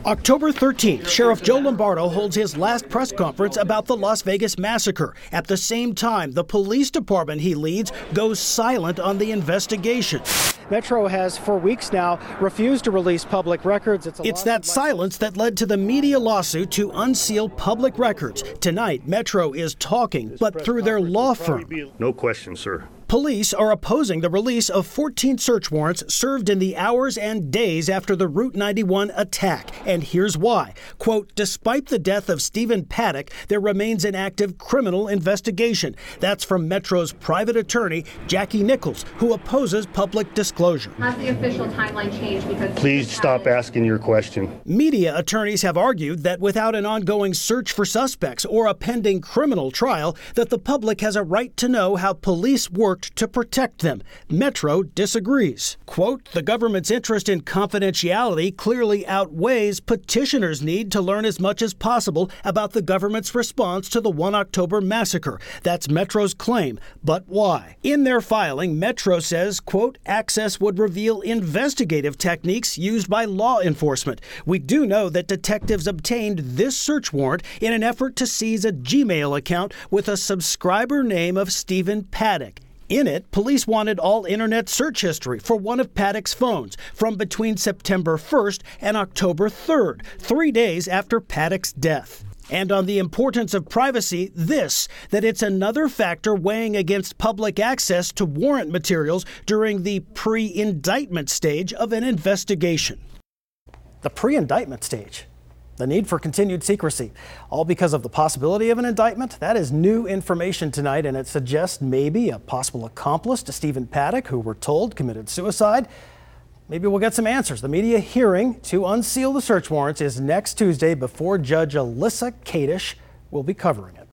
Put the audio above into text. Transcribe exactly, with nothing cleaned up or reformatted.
October thirteenth, Sheriff Joe Lombardo holds his last press conference about the Las Vegas massacre. At the same time, the police department he leads goes silent on the investigation. Metro has, for weeks now, refused to release public records. It's, it's that silence that led to the media lawsuit to unseal public records. Tonight, Metro is talking, but through their law firm. No question, sir. Police are opposing the release of fourteen search warrants served in the hours and days after the Route ninety-one attack. And here's why. Quote, despite the death of Stephen Paddock, there remains an active criminal investigation. That's from Metro's private attorney, Jackie Nichols, who opposes public disclosure. Has the official timeline changed? Because Please stop asking your question. Media attorneys have argued that without an ongoing search for suspects or a pending criminal trial, that the public has a right to know how police worked to protect them. Metro disagrees. Quote, the government's interest in confidentiality clearly outweighs petitioners' need to learn as much as possible about the government's response to the first October massacre. That's Metro's claim. But why? In their filing, Metro says, quote, access would reveal investigative techniques used by law enforcement. We do know that detectives obtained this search warrant in an effort to seize a Gmail account with a subscriber name of Stephen Paddock. In it, police wanted all internet search history for one of Paddock's phones from between September first and October third, three days after Paddock's death. And on the importance of privacy, this, that it's another factor weighing against public access to warrant materials during the pre-indictment stage of an investigation. The pre-indictment stage. The need for continued secrecy, all because of the possibility of an indictment. That is new information tonight, and it suggests maybe a possible accomplice to Stephen Paddock, who we're told committed suicide. Maybe we'll get some answers. The media hearing to unseal the search warrants is next Tuesday before Judge Alyssa Kadish will be covering it.